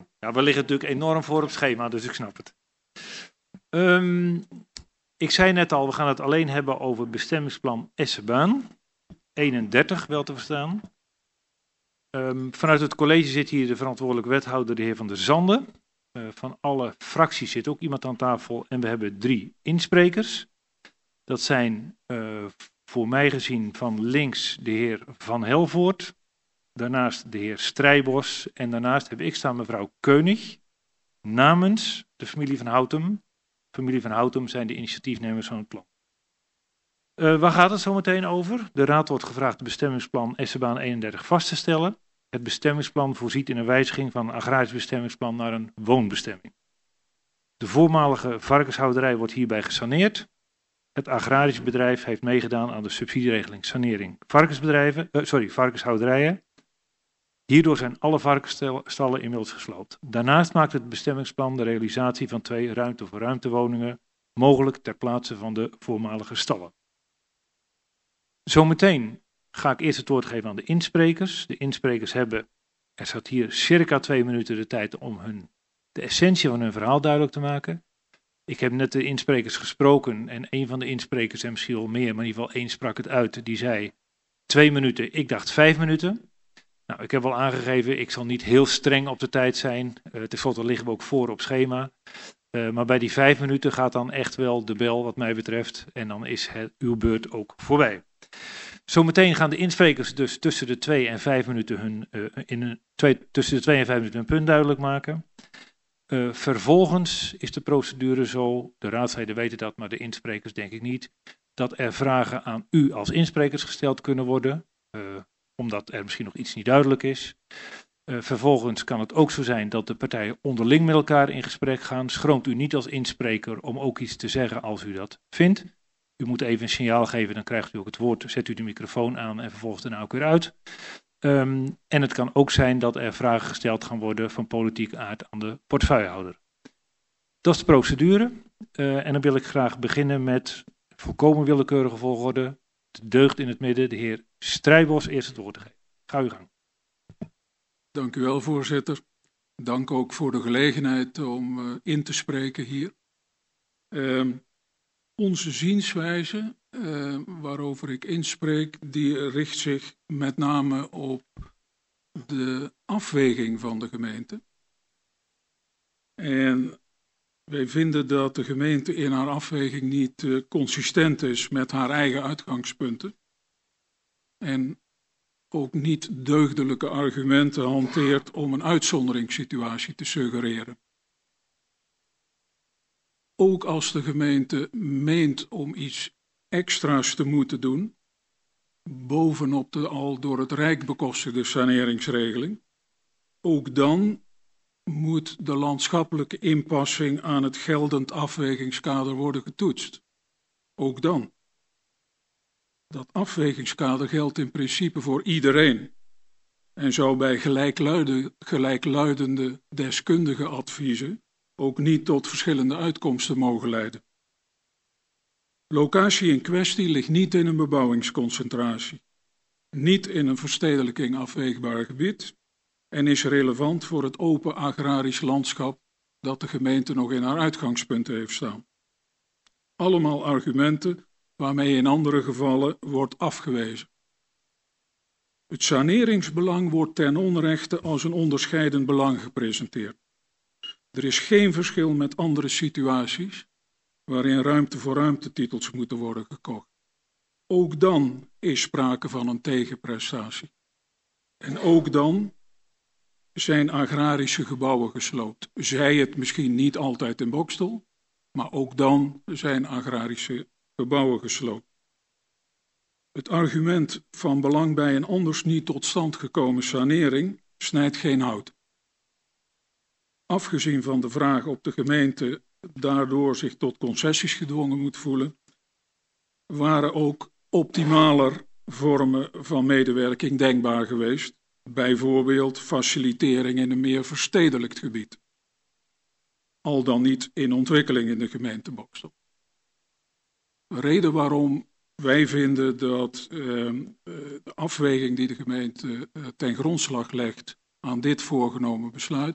Ja, we liggen natuurlijk enorm voor op schema, dus ik snap het. Ik zei net al, we gaan het alleen hebben over bestemmingsplan Essebaan. 31 wel te verstaan. Vanuit het college zit hier de verantwoordelijk wethouder, de heer Van der Zanden. Van alle fracties zit ook iemand aan tafel en we hebben 3 insprekers. Dat zijn voor mij gezien van links de heer Van Helvoort, daarnaast de heer Strijbos en daarnaast heb ik staan mevrouw Keunig namens de familie van Houtem. Familie van Houtem zijn de initiatiefnemers van het plan. Waar gaat het zo meteen over? De raad wordt gevraagd het bestemmingsplan Essebaan 31 vast te stellen. Het bestemmingsplan voorziet in een wijziging van een agrarisch bestemmingsplan naar een woonbestemming. De voormalige varkenshouderij wordt hierbij gesaneerd. Het agrarisch bedrijf heeft meegedaan aan de subsidieregeling sanering varkenshouderijen. Hierdoor zijn alle varkensstallen inmiddels gesloopt. Daarnaast maakt het bestemmingsplan de realisatie van 2 ruimte-voor-ruimte-woningen mogelijk ter plaatse van de voormalige stallen. Zometeen ga ik eerst het woord geven aan de insprekers. De insprekers hebben, er zat hier circa 2 minuten de tijd om de essentie van hun verhaal duidelijk te maken. Ik heb net de insprekers gesproken en een van de insprekers, en misschien wel meer, maar in ieder geval 1 sprak het uit, die zei 2 minuten, ik dacht 5 minuten. Nou, ik heb al aangegeven, ik zal niet heel streng op de tijd zijn. Ten slotte liggen we ook voor op schema. Maar bij die 5 minuten gaat dan echt wel de bel wat mij betreft. En dan is uw beurt ook voorbij. Zometeen gaan de insprekers dus tussen de 2 en 5 minuten hun punt duidelijk maken. Vervolgens is de procedure zo, de raadsleden weten dat, maar de insprekers denk ik niet, dat er vragen aan u als insprekers gesteld kunnen worden. Omdat er misschien nog iets niet duidelijk is. Vervolgens kan het ook zo zijn dat de partijen onderling met elkaar in gesprek gaan. Schroomt u niet als inspreker om ook iets te zeggen als u dat vindt. U moet even een signaal geven, dan krijgt u ook het woord. Zet u de microfoon aan en vervolgens daarna ook weer uit. En het kan ook zijn dat er vragen gesteld gaan worden van politieke aard aan de portefeuillehouder. Dat is de procedure. En dan wil ik graag beginnen met volkomen willekeurige volgorde. De deugd in het midden, de heer Strijbos eerst het woord te geven. Ga uw gang. Dank u wel, voorzitter. Dank ook voor de gelegenheid om in te spreken hier. Onze zienswijze, waarover ik inspreek, die richt zich met name op de afweging van de gemeente. En wij vinden dat de gemeente in haar afweging niet consistent is met haar eigen uitgangspunten. En ook niet deugdelijke argumenten hanteert om een uitzonderingssituatie te suggereren. Ook als de gemeente meent om iets extra's te moeten doen, bovenop de al door het Rijk bekostigde saneringsregeling, ook dan moet de landschappelijke inpassing aan het geldend afwegingskader worden getoetst. Ook dan. Dat afwegingskader geldt in principe voor iedereen en zou bij gelijkluidende deskundige adviezen ook niet tot verschillende uitkomsten mogen leiden. Locatie in kwestie ligt niet in een bebouwingsconcentratie, niet in een verstedelijking afweegbaar gebied en is relevant voor het open agrarisch landschap dat de gemeente nog in haar uitgangspunten heeft staan. Allemaal argumenten waarmee in andere gevallen wordt afgewezen. Het saneringsbelang wordt ten onrechte als een onderscheidend belang gepresenteerd. Er is geen verschil met andere situaties waarin ruimte-voor-ruimte-titels moeten worden gekocht. Ook dan is sprake van een tegenprestatie. En ook dan zijn agrarische gebouwen gesloopt. Zij het misschien niet altijd in Boxtel, maar ook dan zijn agrarische gebouwen gesloopt. Het argument van belang bij een anders niet tot stand gekomen sanering snijdt geen hout. Afgezien van de vraag of de gemeente daardoor zich tot concessies gedwongen moet voelen, waren ook optimaler vormen van medewerking denkbaar geweest, bijvoorbeeld facilitering in een meer verstedelijkt gebied, al dan niet in ontwikkeling in de gemeente Boxtel. De reden waarom wij vinden dat de afweging die de gemeente ten grondslag legt aan dit voorgenomen besluit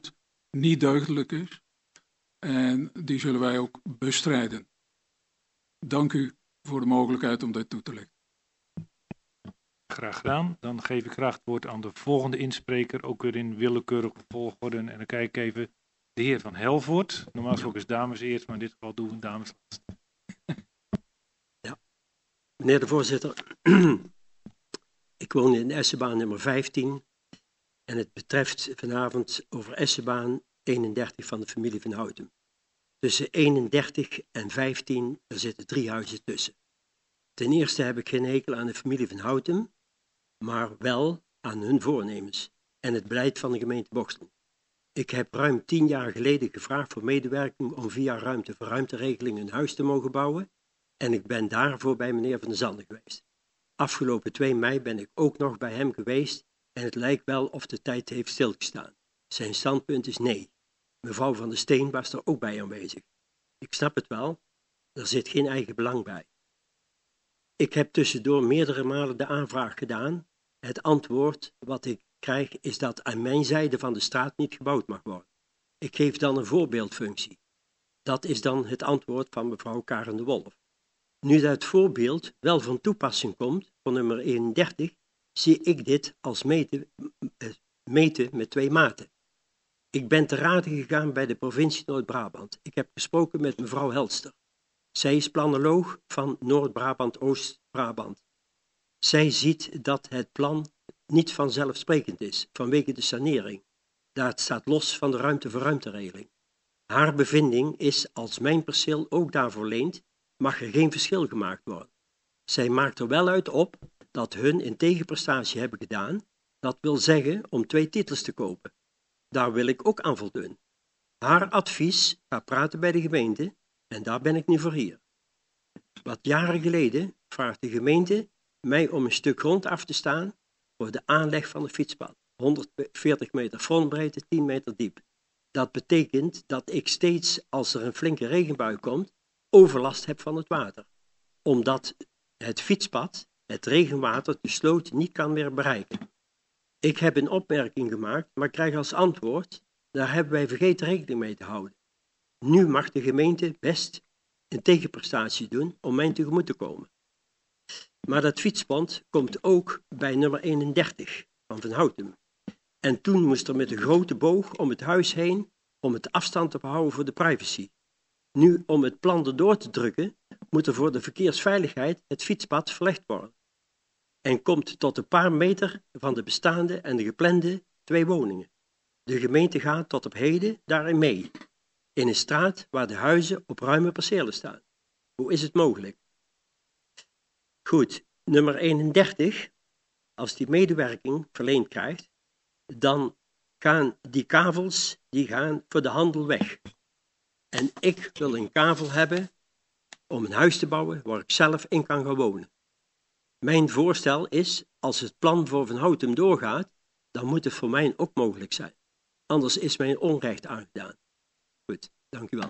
niet deugdelijk is. En die zullen wij ook bestrijden. Dank u voor de mogelijkheid om dit toe te lichten. Graag gedaan. Dan geef ik graag het woord aan de volgende inspreker, ook weer in willekeurige volgorde. En dan kijk ik even de heer Van Helvoort. Normaal gesproken is dames eerst, maar in dit geval doen we dames laatst. Ja, meneer de voorzitter, ik woon in Essebaan nummer 15 en het betreft vanavond over Essebaan 31 van de familie Van Houten. Tussen 31 en 15, er zitten 3 huizen tussen. Ten eerste heb ik geen hekel aan de familie Van Houten, maar wel aan hun voornemens en het beleid van de gemeente Boxtel. Ik heb ruim 10 jaar geleden gevraagd voor medewerking om via ruimte voor ruimteregeling een huis te mogen bouwen en ik ben daarvoor bij meneer Van der Zanden geweest. Afgelopen 2 mei ben ik ook nog bij hem geweest en het lijkt wel of de tijd heeft stilgestaan. Zijn standpunt is nee. Mevrouw Van der Steen was er ook bij aanwezig. Ik snap het wel, er zit geen eigen belang bij. Ik heb tussendoor meerdere malen de aanvraag gedaan. Het antwoord wat ik krijg is dat aan mijn zijde van de straat niet gebouwd mag worden. Ik geef dan een voorbeeldfunctie. Dat is dan het antwoord van mevrouw Karen de Wolf. Nu dat voorbeeld wel van toepassing komt, voor nummer 31, zie ik dit als meten met 2 maten. Ik ben te rade gegaan bij de provincie Noord-Brabant. Ik heb gesproken met mevrouw Helster. Zij is planoloog van Noord-Brabant-Oost-Brabant. Zij ziet dat het plan niet vanzelfsprekend is, vanwege de sanering. Dat staat los van de ruimte voor ruimteregeling. Haar bevinding is, als mijn perceel ook daarvoor leent, mag er geen verschil gemaakt worden. Zij maakt er wel uit op dat hun een tegenprestatie hebben gedaan, dat wil zeggen om 2 titels te kopen. Daar wil ik ook aan voldoen. Haar advies gaat praten bij de gemeente en daar ben ik nu voor hier. Wat jaren geleden vraagt de gemeente mij om een stuk grond af te staan voor de aanleg van een fietspad. 140 meter frontbreedte, 10 meter diep. Dat betekent dat ik steeds, als er een flinke regenbui komt, overlast heb van het water. Omdat het fietspad het regenwater de sloot niet kan meer bereiken. Ik heb een opmerking gemaakt, maar krijg als antwoord, daar hebben wij vergeten rekening mee te houden. Nu mag de gemeente best een tegenprestatie doen om mij tegemoet te komen. Maar dat fietspad komt ook bij nummer 31 van Van Houten. En toen moest er met een grote boog om het huis heen, om het afstand te behouden voor de privacy. Nu, om het plan erdoor te drukken, moet er voor de verkeersveiligheid het fietspad verlegd worden. En komt tot een paar meter van de bestaande en de geplande 2 woningen. De gemeente gaat tot op heden daarin mee. In een straat waar de huizen op ruime percelen staan. Hoe is het mogelijk? Goed, nummer 31, als die medewerking verleend krijgt, dan gaan die kavels, die gaan voor de handel weg. En ik wil een kavel hebben om een huis te bouwen waar ik zelf in kan gaan wonen. Mijn voorstel is, als het plan voor Van Houten doorgaat, dan moet het voor mij ook mogelijk zijn. Anders is mij een onrecht aangedaan. Goed, dank u wel.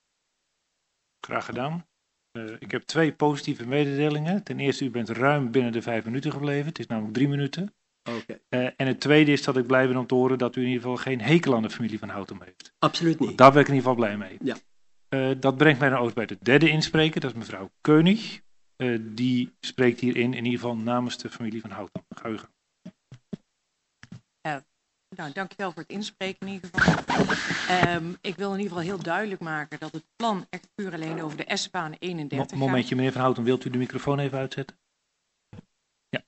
Graag gedaan. Ik heb 2 positieve mededelingen. Ten eerste, u bent ruim binnen de 5 minuten gebleven. Het is namelijk 3 minuten. Okay. En het tweede is dat ik blij ben om te horen dat u in ieder geval geen hekel aan de familie Van Houten heeft. Absoluut niet. Daar ben ik in ieder geval blij mee. Ja. Dat brengt mij dan ook bij de derde inspreker, dat is mevrouw Keunig. Die spreekt hierin in ieder geval namens de familie Van Houten. Ga u gang. Nou, dankjewel voor het inspreken in ieder geval. Ik wil in ieder geval heel duidelijk maken dat het plan echt puur alleen over de Essebaan 31 gaat. Momentje, meneer Van Houten, wilt u de microfoon even uitzetten? Ja.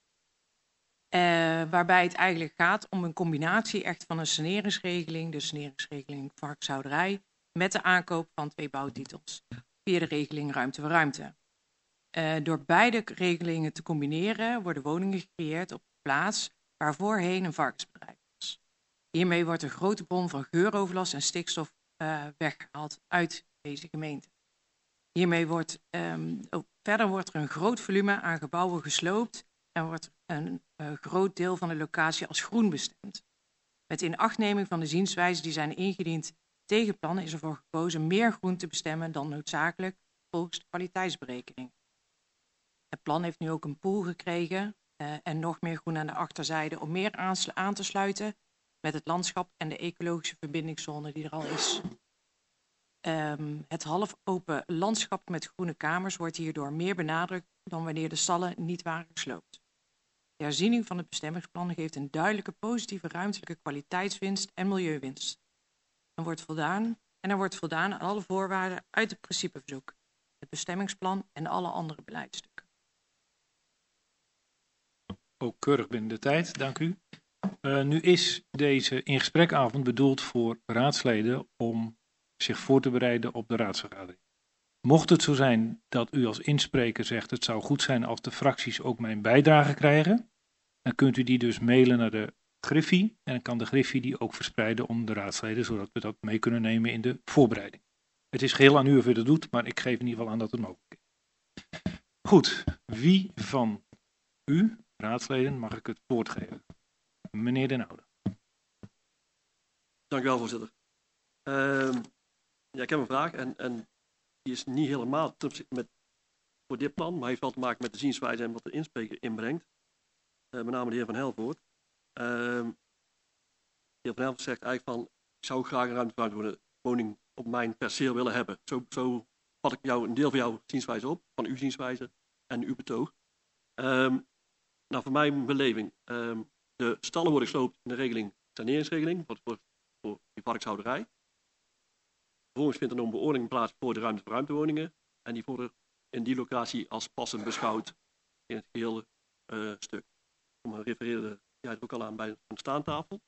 Waarbij het eigenlijk gaat om een combinatie echt van een saneringsregeling, de saneringsregeling varkenshouderij, met de aankoop van 2 bouwtitels via de regeling ruimte voor ruimte. Door beide regelingen te combineren worden woningen gecreëerd op de plaats waar voorheen een varkensbedrijf was. Hiermee wordt een grote bron van geuroverlast en stikstof weggehaald uit deze gemeente. Hiermee verder wordt er een groot volume aan gebouwen gesloopt en wordt een groot deel van de locatie als groen bestemd. Met inachtneming van de zienswijzen die zijn ingediend tegen plannen is ervoor gekozen meer groen te bestemmen dan noodzakelijk volgens de kwaliteitsberekening. Het plan heeft nu ook een pool gekregen en nog meer groen aan de achterzijde om meer aan te sluiten met het landschap en de ecologische verbindingszone die er al is. Het half open landschap met groene kamers wordt hierdoor meer benadrukt dan wanneer de stallen niet waren gesloopt. De herziening van het bestemmingsplan geeft een duidelijke positieve ruimtelijke kwaliteitswinst en milieuwinst. Er wordt voldaan aan alle voorwaarden uit het principeverzoek, het bestemmingsplan en alle andere beleidstukken. Ook keurig binnen de tijd, dank u. Nu is deze ingesprekavond bedoeld voor raadsleden om zich voor te bereiden op de raadsvergadering. Mocht het zo zijn dat u als inspreker zegt het zou goed zijn als de fracties ook mijn bijdrage krijgen, dan kunt u die dus mailen naar de Griffie en dan kan de Griffie die ook verspreiden onder de raadsleden, zodat we dat mee kunnen nemen in de voorbereiding. Het is geheel aan u of u dat doet, maar ik geef in ieder geval aan dat het mogelijk is. Goed, wie van u, raadsleden, mag ik het woord geven? Meneer Den Oude. Dank u wel, voorzitter. Ja, ik heb een vraag en die is niet helemaal voor dit plan, maar heeft wel te maken met de zienswijze en wat de inspreker inbrengt. Met name de heer Van Helvoort. De heer Van Helvoort zegt eigenlijk van, ik zou graag een ruimtewoning op mijn perceel willen hebben. Zo vat ik een deel van jouw zienswijze op, van uw zienswijze en uw betoog. Nou, voor mijn beleving, de stallen worden gesloopt in de regeling, saneringsregeling, voor die varkenshouderij. Vervolgens vindt er nog een beoordeling plaats voor de ruimtewoningen. En die worden in die locatie als passend beschouwd in het gehele stuk. Ik refereerde jij er ook al aan bij een staantafel.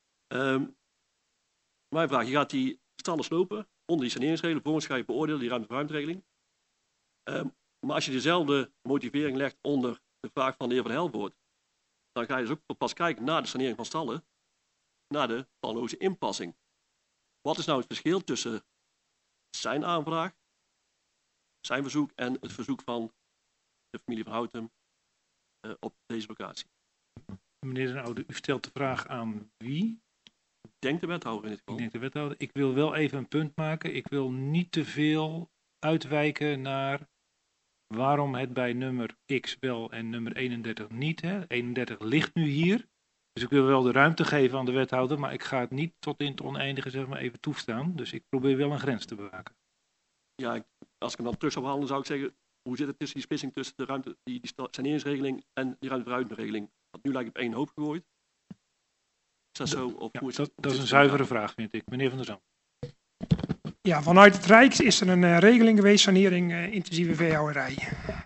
Mijn vraag, je gaat die stallen slopen onder die saneringsregeling. Vervolgens ga je beoordelen die ruimteregeling. Maar als je dezelfde motivering legt onder de vraag van de heer Van Helvoort, dan ga je dus ook pas kijken naar de sanering van stallen, naar de planloze inpassing. Wat is nou het verschil tussen zijn aanvraag, zijn verzoek en het verzoek van de familie van Houten op deze locatie? Meneer Den Oude, u stelt de vraag aan wie? Ik denk de wethouder in dit geval. Ik denk de wethouder. Ik wil wel even een punt maken. Ik wil niet te veel uitwijken naar waarom het bij nummer X wel en nummer 31 niet. Hè? 31 ligt nu hier. Dus ik wil wel de ruimte geven aan de wethouder, maar ik ga het niet tot in het oneindige zeg maar, even toestaan. Dus ik probeer wel een grens te bewaken. Ja, als ik hem dan terug zou behandelen, zou ik zeggen, hoe zit het tussen die splitsing tussen de ruimte, die saneringsregeling en die ruimteverruimteregeling? Want nu lijkt het op één hoop gegooid. Is dat zo? Of Ja, hoe is dat is een zuivere vraag, vind ik. Meneer Van der Zand. Ja, vanuit het Rijk is er een regeling geweest, sanering intensieve veehouderij.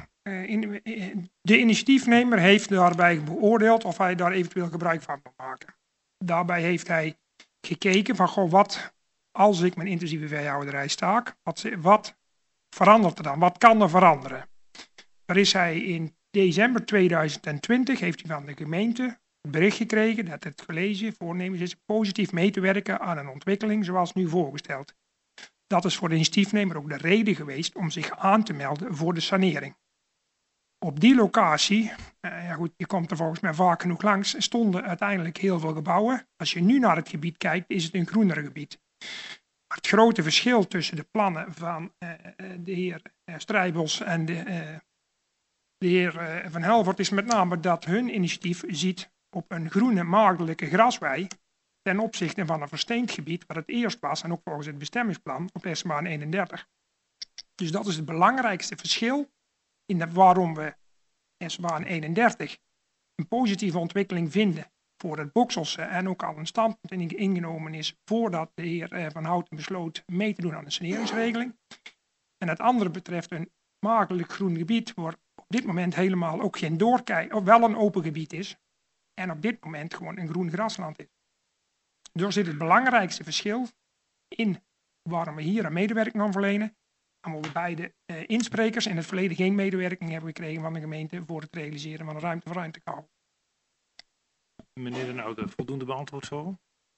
De initiatiefnemer heeft daarbij beoordeeld of hij daar eventueel gebruik van wil maken. Daarbij heeft hij gekeken van, goh, wat als ik mijn intensieve veehouderij staak, wat verandert er dan? Wat kan er veranderen? Daar is hij in december 2020, heeft hij van de gemeente het bericht gekregen dat het college voornemens is positief mee te werken aan een ontwikkeling zoals nu voorgesteld. Dat is voor de initiatiefnemer ook de reden geweest om zich aan te melden voor de sanering. Op die locatie, ja goed, je komt er volgens mij vaak genoeg langs, stonden uiteindelijk heel veel gebouwen. Als je nu naar het gebied kijkt, is het een groener gebied. Maar het grote verschil tussen de plannen van de heer Strijbos en de heer Van Helvoort is met name dat hun initiatief ziet op een groene maagdelijke graswei ten opzichte van een versteend gebied, wat het eerst was en ook volgens het bestemmingsplan op S-baan 31. Dus dat is het belangrijkste verschil in waarom we S-baan 31 een positieve ontwikkeling vinden voor het Bokselse en ook al een standpunt ingenomen is voordat de heer Van Houten besloot mee te doen aan de saneringsregeling. En het andere betreft een maagdelijk groen gebied waar op dit moment helemaal ook geen doorkijk, of wel een open gebied is en op dit moment gewoon een groen grasland is. Dus zit het belangrijkste verschil in waarom we hier een medewerking aan verlenen. En waar we beide insprekers in het verleden geen medewerking hebben gekregen van de gemeente voor het realiseren van een ruimte-voor-ruimtekabel. Meneer Den Oude, voldoende beantwoord zo?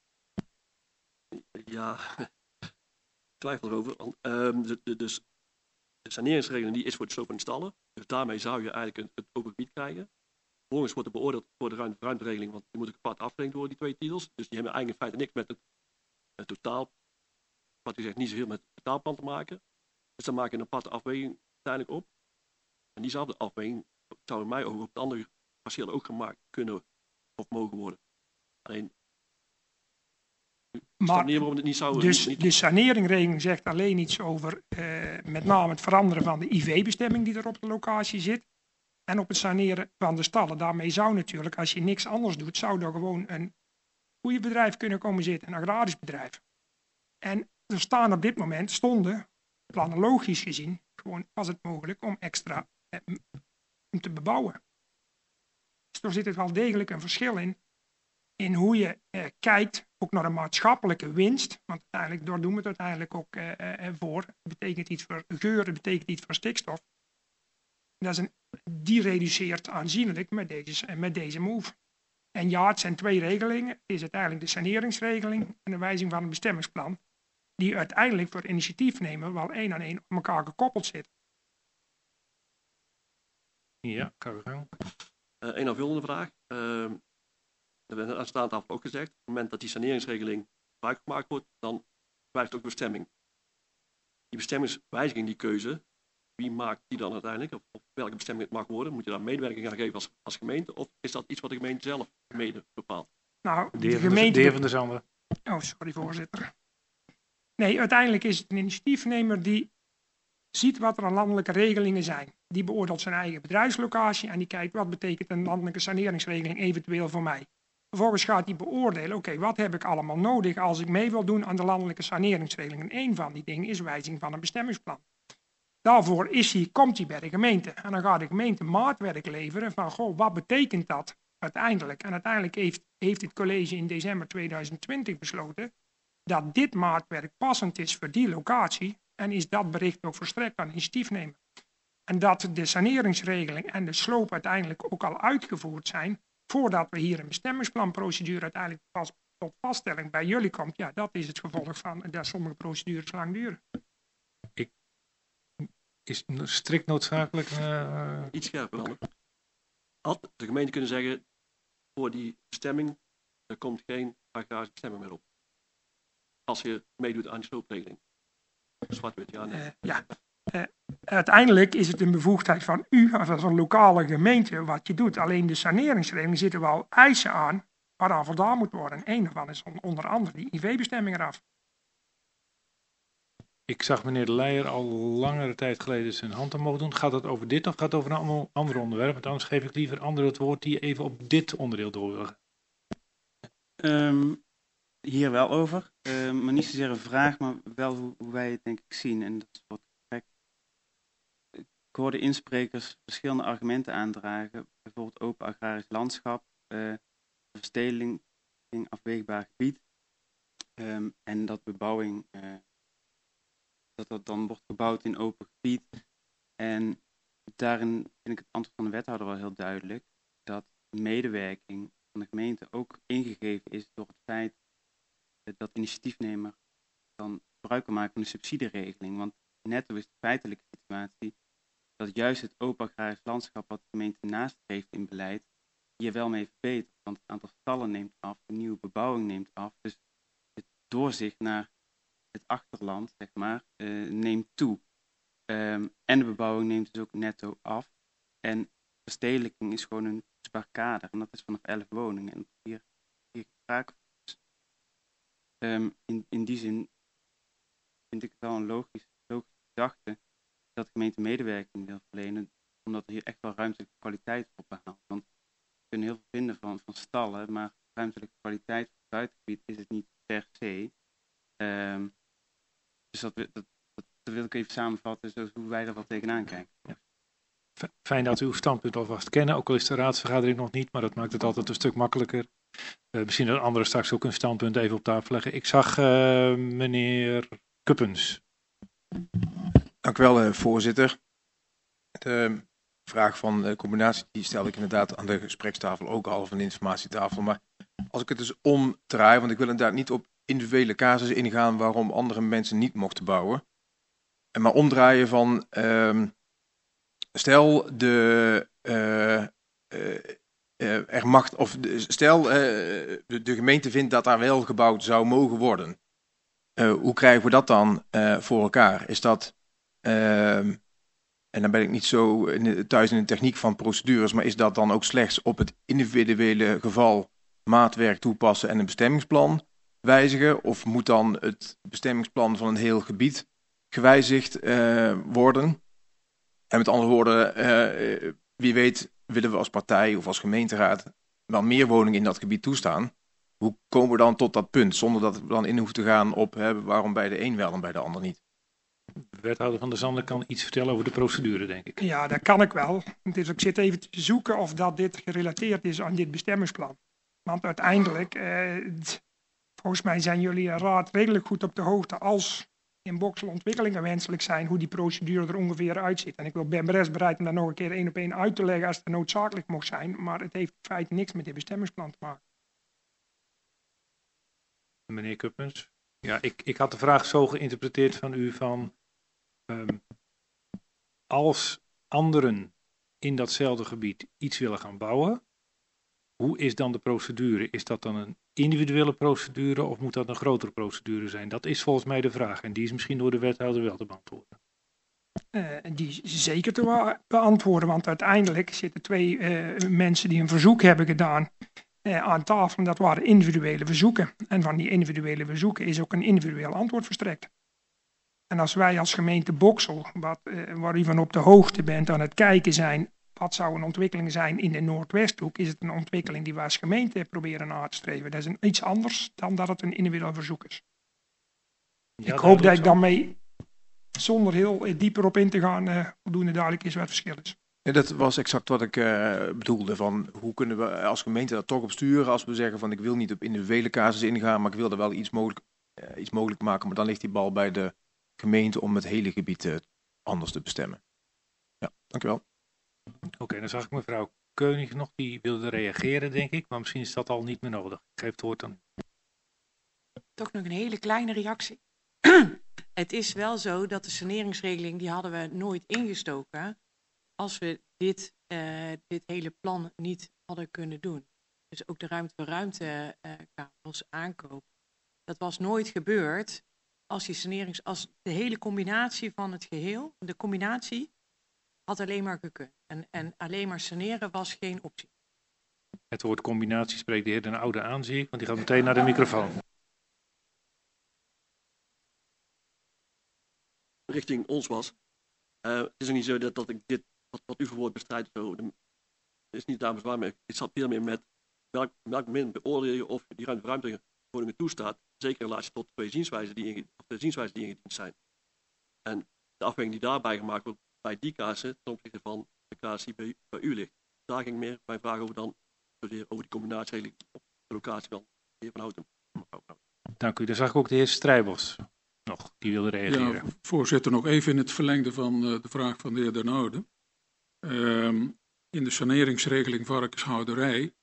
Ja, ik twijfel erover. Dus de saneringsregeling die is voor het sloop van de stallen. Dus daarmee zou je eigenlijk het open gebied krijgen. Vervolgens wordt er beoordeeld voor de ruimteregeling, want die moet ook apart afgerekend worden, die twee titels. Dus die hebben eigenlijk in feite niks met het totaal, wat u zegt, niet zoveel met het totaalplan te maken. Dus dan maak je een aparte afweging uiteindelijk op. En diezelfde afweging zou in mijn ogen op de andere percelen ook gemaakt kunnen of mogen worden. Alleen, Maar neer waarom het niet zou... dus niet- de saneringregeling zegt alleen iets over met name het veranderen van de IV-bestemming die er op de locatie zit. En op het saneren van de stallen. Daarmee zou natuurlijk, als je niks anders doet, zou er gewoon een koeienbedrijf kunnen komen zitten, een agrarisch bedrijf. En er staan op dit moment, stonden, planologisch gezien, gewoon was het mogelijk om extra te bebouwen. Dus er zit het wel degelijk een verschil in hoe je kijkt, ook naar de maatschappelijke winst. Want uiteindelijk, daar doen we het uiteindelijk ook voor. Het betekent iets voor geur, het betekent iets voor stikstof. Die reduceert aanzienlijk met deze move. En ja, het zijn twee regelingen. Het is uiteindelijk de saneringsregeling en de wijziging van het bestemmingsplan. Die uiteindelijk voor initiatiefnemer wel één aan één op elkaar gekoppeld zitten. Ja, kan we gaan. Een aanvullende vraag. Dat werd aan staantafel ook gezegd. Op het moment dat die saneringsregeling gebruik gemaakt wordt, dan blijft ook bestemming. Die bestemmingswijziging, die keuze, wie maakt die dan uiteindelijk? Of welke bestemming het mag worden? Moet je daar medewerking aan geven als gemeente? Of is dat iets wat de gemeente zelf mede bepaalt? Nou, De heer Van der Zanden. Oh, sorry voorzitter. Nee, uiteindelijk is het een initiatiefnemer die ziet wat er aan landelijke regelingen zijn. Die beoordeelt zijn eigen bedrijfslocatie en die kijkt wat betekent een landelijke saneringsregeling eventueel voor mij. Vervolgens gaat hij beoordelen, oké, wat heb ik allemaal nodig als ik mee wil doen aan de landelijke saneringsregeling. En een van die dingen is wijziging van een bestemmingsplan. Daarvoor komt hij bij de gemeente. En dan gaat de gemeente maatwerk leveren van, goh, wat betekent dat uiteindelijk? En uiteindelijk heeft het college in december 2020 besloten dat dit maatwerk passend is voor die locatie. En is dat bericht ook verstrekt aan de initiatiefnemer. En dat de saneringsregeling en de sloop uiteindelijk ook al uitgevoerd zijn, voordat we hier een bestemmingsplanprocedure uiteindelijk pas tot vaststelling bij jullie komt. Ja, dat is het gevolg van dat sommige procedures lang duren. Is het strikt noodzakelijk? Iets scherper dan. Had de gemeente kunnen zeggen, voor die bestemming, er komt geen agrarische bestemming meer op. Als je meedoet aan die sloopregeling. Zwart-wit, ja, nee. Uiteindelijk is het een bevoegdheid van u als een lokale gemeente wat je doet. Alleen de saneringsregeling zitten wel eisen aan waaraan voldaan moet worden. En een daarvan is onder andere die IV-bestemming eraf. Ik zag meneer De Leijer al langere tijd geleden zijn hand omhoog doen. Gaat het over dit of gaat het over een ander onderwerp? Want anders geef ik liever anderen het woord die even op dit onderdeel door willen gaan. Hier wel over, maar niet zozeer een vraag, maar wel hoe wij het denk ik zien. En dat is wat gesprek. Ik hoorde insprekers verschillende argumenten aandragen, bijvoorbeeld open agrarisch landschap, verstedeling, afweegbaar gebied en dat bebouwing, dat dan wordt gebouwd in open gebied. En daarin vind ik het antwoord van de wethouder wel heel duidelijk, dat medewerking van de gemeente ook ingegeven is door het feit dat initiatiefnemer dan gebruik kan maken van de subsidieregeling. Want netto is de feitelijke situatie dat juist het open agrarisch landschap wat de gemeente nastreeft in beleid hier wel mee verbetert. Want het aantal stallen neemt af, de nieuwe bebouwing neemt af. Dus het doorzicht naar het achterland, zeg maar, neemt toe. En de bebouwing neemt dus ook netto af. En verstedelijking is gewoon een toetsbaar kader. En dat is vanaf 11 woningen. En hier sprake. In die zin vind ik het wel een logische gedachte dat de gemeente medewerking wil verlenen, omdat er hier echt wel ruimtelijke kwaliteit wordt behaald. Want we kunnen heel veel vinden van stallen, maar ruimtelijke kwaliteit voor het buitengebied is het niet per se. Dus dat wil ik even samenvatten, zoals hoe wij er wel tegenaan kijken. Ja. Fijn dat u uw standpunt alvast kennen, ook al is de raadsvergadering nog niet, maar dat maakt het altijd een stuk makkelijker. Misschien dat anderen straks ook een standpunt even op tafel leggen. Ik zag meneer Kuppens. Dank u wel, voorzitter. De vraag van de combinatie die stelde ik inderdaad aan de gesprekstafel ook al, van de informatietafel. Maar als ik het dus omdraai, want ik wil inderdaad niet op individuele casussen ingaan waarom andere mensen niet mochten bouwen. Maar omdraaien van, stel de gemeente vindt dat daar wel gebouwd zou mogen worden. Hoe krijgen we dat dan voor elkaar? Is dat, en dan ben ik niet zo thuis in de techniek van procedures, maar is dat dan ook slechts op het individuele geval maatwerk toepassen en een bestemmingsplan? wijzigen? Of moet dan het bestemmingsplan van een heel gebied gewijzigd worden? En met andere woorden, wie weet willen we als partij of als gemeenteraad wel meer woningen in dat gebied toestaan. Hoe komen we dan tot dat punt, zonder dat we dan in hoeven te gaan op waarom bij de een wel en bij de ander niet? De wethouder van der Zanden kan iets vertellen over de procedure, denk ik. Ja, dat kan ik wel. Dus ik zit even te zoeken of dat dit gerelateerd is aan dit bestemmingsplan. Want uiteindelijk, volgens mij zijn jullie raad redelijk goed op de hoogte als in Boksel ontwikkelingen wenselijk zijn, hoe die procedure er ongeveer uitziet. En ik ben best bereid om dat nog een keer 1 op 1 uit te leggen als het noodzakelijk mocht zijn, maar het heeft in feite niks met dit bestemmingsplan te maken. Meneer Kuppens. Ja, ik had de vraag zo geïnterpreteerd van u van als anderen in datzelfde gebied iets willen gaan bouwen, hoe is dan de procedure? Is dat dan een individuele procedure of moet dat een grotere procedure zijn? Dat is volgens mij de vraag en die is misschien door de wethouder wel te beantwoorden. Die is zeker te beantwoorden, want uiteindelijk zitten 2 mensen die een verzoek hebben gedaan aan tafel en dat waren individuele verzoeken. En van die individuele verzoeken is ook een individueel antwoord verstrekt. En als wij als gemeente Boksel, waar u van op de hoogte bent, aan het kijken zijn, wat zou een ontwikkeling zijn in de Noordwesthoek, is het een ontwikkeling die we als gemeente proberen na te streven. Dat is iets anders dan dat het een individueel verzoek is. Ja, ik hoop dat ik daarmee, zonder heel dieper op in te gaan, voldoende duidelijk is wat het verschil is. Ja, dat was exact wat ik bedoelde. Van hoe kunnen we als gemeente dat toch op sturen als we zeggen van ik wil niet op individuele casus ingaan, maar ik wil er wel iets mogelijk maken. Maar dan ligt die bal bij de gemeente om het hele gebied anders te bestemmen. Ja, dankjewel. Oké, dan zag ik mevrouw Keunig nog, die wilde reageren denk ik, maar misschien is dat al niet meer nodig. Ik geef het woord aan. Toch nog een hele kleine reactie. Het is wel zo dat de saneringsregeling, die hadden we nooit ingestoken als we dit hele plan niet hadden kunnen doen. Dus ook de ruimte voor ruimtekabels aankoop. Dat was nooit gebeurd als als de hele combinatie van het geheel, de combinatie had alleen maar gekund. En alleen maar saneren was geen optie. Het woord combinatie spreekt de heer Den Oude aan, zie ik, want die gaat meteen naar de microfoon. Richting ons was. Het is ook niet zo dat ik dit, wat u verwoordt, bestrijd. Het is niet daar bezwaar mee. Ik zat hier meer met welk moment beoordeel je of die ruimte voor ruimtewoningen toestaat. Zeker in relatie tot de zienswijzen die ingediend zijn. En de afweging die daarbij gemaakt wordt bij die casussen ten opzichte van de casus die bij u ligt. Daar ging meer mijn vraag over dan zozeer over die combinatieregeling op de locatie van de heer Van Houten. Dank u. Dan zag ik ook de heer Strijbos nog, die wilde reageren. Ja, voorzitter, nog even in het verlengde van de vraag van de heer Den Oude. In de saneringsregeling varkenshouderij,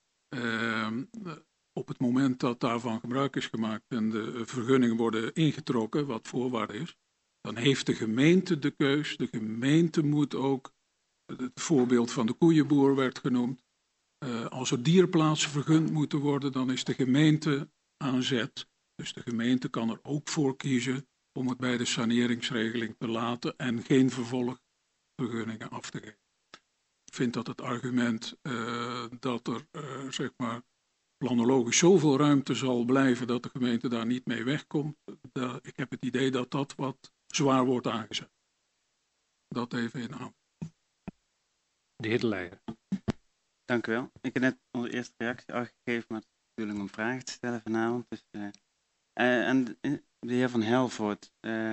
op het moment dat daarvan gebruik is gemaakt en de vergunningen worden ingetrokken, wat voorwaarde is, dan heeft de gemeente de keus. De gemeente moet ook, het voorbeeld van de koeienboer werd genoemd, als er dierplaatsen vergund moeten worden, dan is de gemeente aan zet. Dus de gemeente kan er ook voor kiezen om het bij de saneringsregeling te laten en geen vervolgvergunningen af te geven. Ik vind dat het argument dat er zeg maar planologisch zoveel ruimte zal blijven dat de gemeente daar niet mee wegkomt, ik heb het idee dat dat wat zwaar wordt aangezet. Dat even inhoud. De heer De Leijer. Dank u wel. Ik heb net onze eerste reactie afgegeven, maar het is natuurlijk om vragen te stellen vanavond. Dus, en de heer Van Helvoort.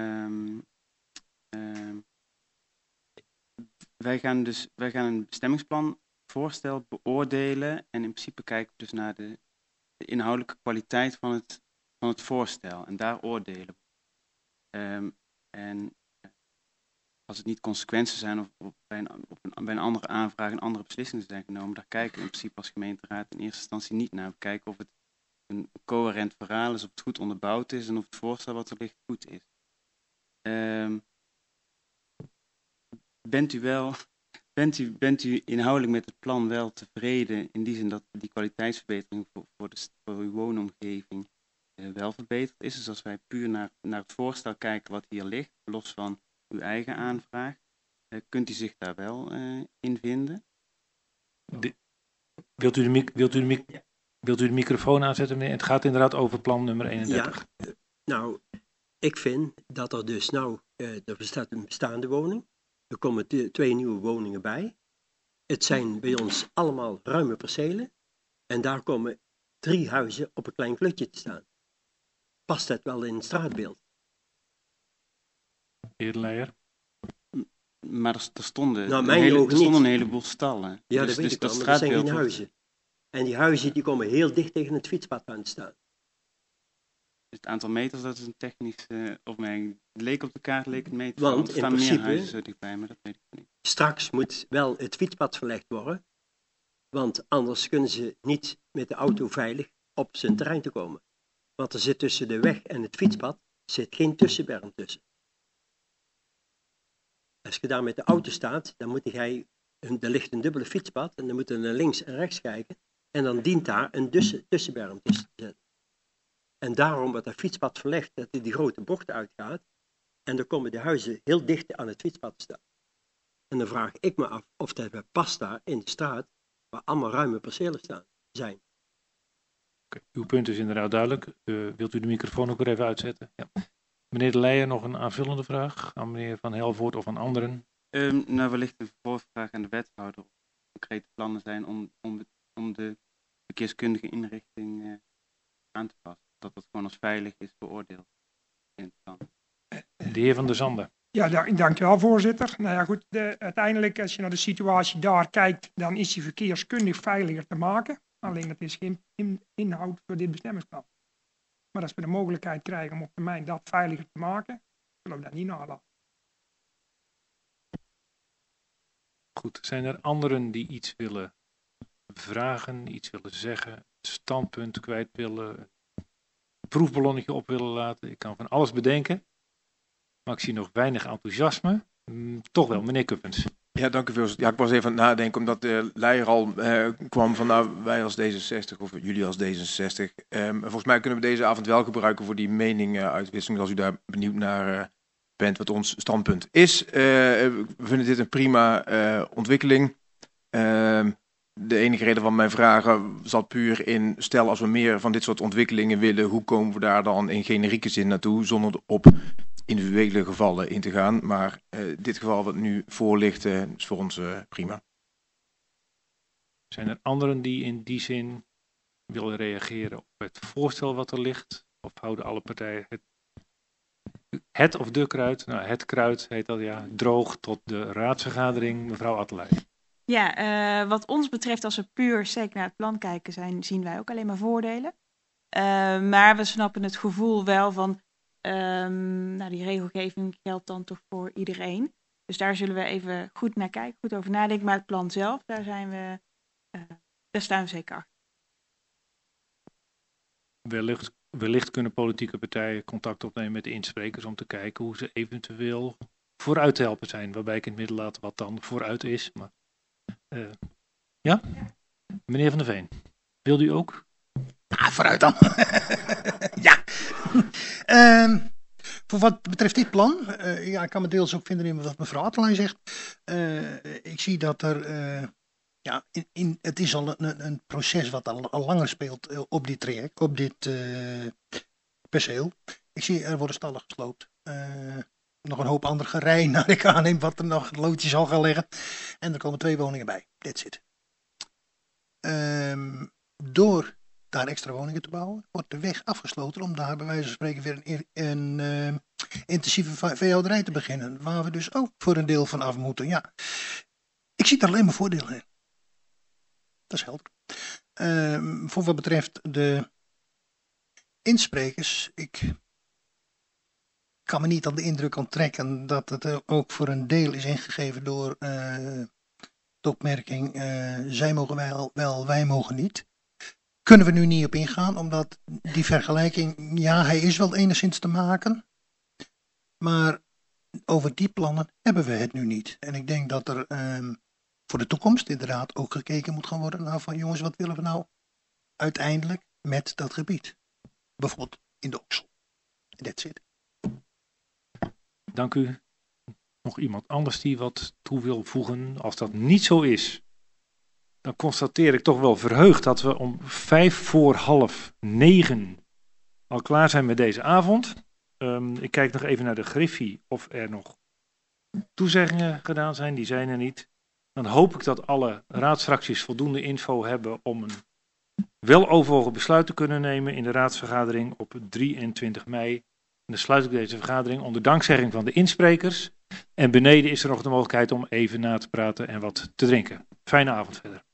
Wij gaan een bestemmingsplanvoorstel beoordelen en in principe kijken we dus naar de inhoudelijke kwaliteit van het voorstel en daar oordelen we. En als het niet consequenties zijn of bij een andere aanvraag een andere beslissingen zijn genomen, daar kijken we in principe als gemeenteraad in eerste instantie niet naar. We kijken of het een coherent verhaal is, of het goed onderbouwd is en of het voorstel wat er ligt goed is. Bent u inhoudelijk met het plan wel tevreden in die zin dat die kwaliteitsverbetering voor uw woonomgeving wel verbeterd is? Dus als wij puur naar het voorstel kijken wat hier ligt, los van uw eigen aanvraag, kunt u zich daar wel in vinden? Wilt u de Wilt u de microfoon aanzetten, meneer? Het gaat inderdaad over plan nummer 31. Ja, nou, ik vind dat er dus er bestaat een bestaande woning. Er komen 2 nieuwe woningen bij. Het zijn bij ons allemaal ruime percelen. En daar komen 3 huizen op een klein klutje te staan. Past dat wel in het straatbeeld? Heer de Leijer. Maar er stonden, Nou, mijn ogen niet. een heleboel stallen. Ja, Dus- dat weet dus ik wel, dat maar dat zijn geen straatbeeld wordt- huizen. En die huizen die komen heel dicht tegen het fietspad aan te staan. Het aantal meters, dat is een technische opmerking. Het leek op de kaart, leek het mee te Want vallen. Er in staan meer principe- huizen zo dichtbij, maar dat weet ik niet. Straks moet wel het fietspad verlegd worden, want anders kunnen ze niet met de auto veilig op zijn terrein te komen. Want er zit tussen de weg en het fietspad zit geen tussenberm tussen. Als je daar met de auto staat, dan moet jij, er ligt een dubbele fietspad en dan moet je naar links en rechts kijken en dan dient daar een tussenberm tussen te zetten. En daarom wordt dat fietspad verlegd dat hij die grote bocht uitgaat en dan komen de huizen heel dicht aan het fietspad te staan. En dan vraag ik me af of dat past daar in de straat waar allemaal ruime percelen zijn. Oké, uw punt is inderdaad duidelijk. Wilt u de microfoon ook weer even uitzetten? Ja. Meneer de Leijer, nog een aanvullende vraag aan meneer Van Helvoort of aan anderen? Nou, wellicht een vervolgvraag aan de wethouder. Of er concrete plannen zijn om de verkeerskundige inrichting aan te passen. Dat het gewoon als veilig is beoordeeld in het plan. De heer Van der Zanden. Ja, dankjewel voorzitter. Nou ja goed, uiteindelijk als je naar de situatie daar kijkt, dan is die verkeerskundig veiliger te maken. Alleen dat is geen inhoud voor dit bestemmingsplan. Maar als we de mogelijkheid krijgen om op termijn dat veiliger te maken, zullen we dat niet nalaten. Goed, zijn er anderen die iets willen vragen, iets willen zeggen, een standpunt kwijt willen, een proefballonnetje op willen laten? Ik kan van alles bedenken, maar ik zie nog weinig enthousiasme. Toch wel, meneer Kuppens. Ja, dank u wel. Ja, ik was even aan het nadenken, omdat de Leijer al kwam van nou, wij als D66 of jullie als D66. Volgens mij kunnen we deze avond wel gebruiken voor die meninguitwisseling, als u daar benieuwd naar bent wat ons standpunt is. We vinden dit een prima ontwikkeling. De enige reden van mijn vragen zat puur in, stel als we meer van dit soort ontwikkelingen willen, hoe komen we daar dan in generieke zin naartoe, zonder op individuele gevallen in te gaan. Maar dit geval wat nu voor ligt, is voor ons prima. Zijn er anderen die in die zin willen reageren op het voorstel wat er ligt? Of houden alle partijen het of de kruid? Nou, het kruid heet dat ja, droog tot de raadsvergadering. Mevrouw Attelij. Ja, wat ons betreft, als we puur sec naar het plan kijken, zien wij ook alleen maar voordelen. Maar we snappen het gevoel wel van, die regelgeving geldt dan toch voor iedereen. Dus daar zullen we even goed naar kijken, goed over nadenken. Maar het plan zelf, daar staan we zeker achter. Wellicht kunnen politieke partijen contact opnemen met de insprekers om te kijken hoe ze eventueel vooruit te helpen zijn. Waarbij ik in het midden laat wat dan vooruit is. Maar, ja? Meneer Van der Veen, wilt u ook? Vooruit dan. Ja. Voor wat betreft dit plan, ik kan me deels ook vinden in wat mevrouw Attelijn zegt. Ik zie dat er, het is al een proces wat al langer speelt op dit traject, op dit perceel. Ik zie er worden stallen gesloopt. Nog een hoop ander gerei naar ik aanneem wat er nog loodjes zal gaan liggen. En er komen 2 woningen bij. That's it. Door daar extra woningen te bouwen, wordt de weg afgesloten om daar bij wijze van spreken weer een intensieve veehouderij te beginnen. Waar we dus ook voor een deel van af moeten. Ja, ik zie er alleen maar voordelen in. Dat is helder. Voor wat betreft de insprekers, ik kan me niet aan de indruk onttrekken dat het ook voor een deel is ingegeven door de opmerking, zij mogen wel, wij mogen niet. Kunnen we nu niet op ingaan, omdat die vergelijking, ja, hij is wel enigszins te maken, maar over die plannen hebben we het nu niet. En ik denk dat er voor de toekomst inderdaad ook gekeken moet gaan worden naar van jongens, wat willen we nou uiteindelijk met dat gebied? Bijvoorbeeld in de Oksel. That's it. Dank u. Nog iemand anders die wat toe wil voegen? Als dat niet zo is, dan constateer ik toch wel verheugd dat we om 9:05 al klaar zijn met deze avond. Ik kijk nog even naar de griffie of er nog toezeggingen gedaan zijn. Die zijn er niet. Dan hoop ik dat alle raadsfracties voldoende info hebben om een weloverwogen besluit te kunnen nemen in de raadsvergadering op 23 mei. En dan sluit ik deze vergadering onder dankzegging van de insprekers. En beneden is er nog de mogelijkheid om even na te praten en wat te drinken. Fijne avond verder.